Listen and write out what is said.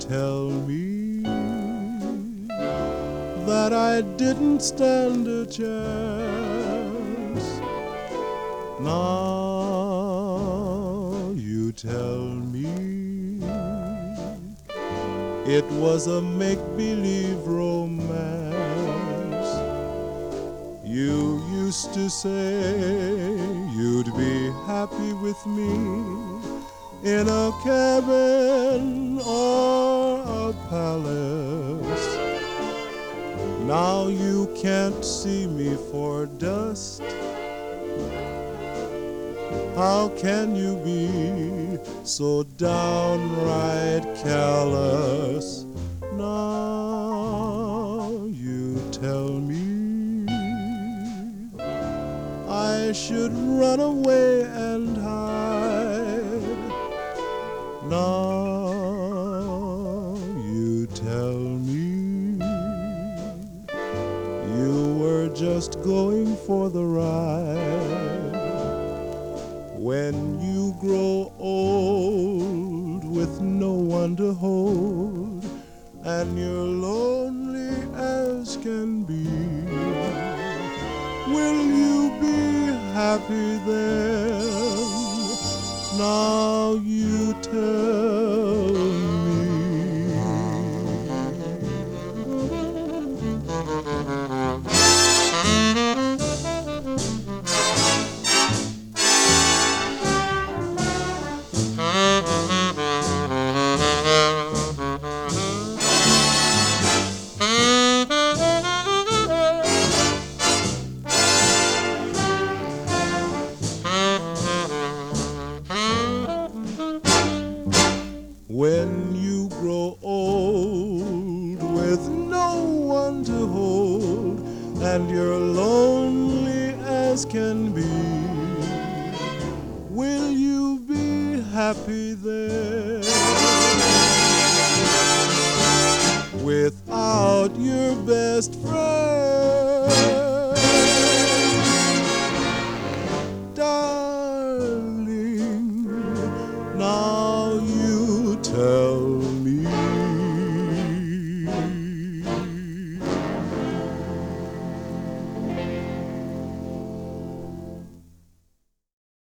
tell me that I didn't stand a chance. Now you tell me it was a make-believe romance. You used to say you'd be happy with me in a cabin or a palace. Now you can't see me for dust. How can you be so downright callous? Now you tell me I should run away and hide. Now you tell me you were just going for the ride. When you grow old with no one to hold and you're lonely as can be, will you be happy then? Now you tell me. When you grow old with no one to hold and you're lonely as can be, will you be happy there? Without your best friend?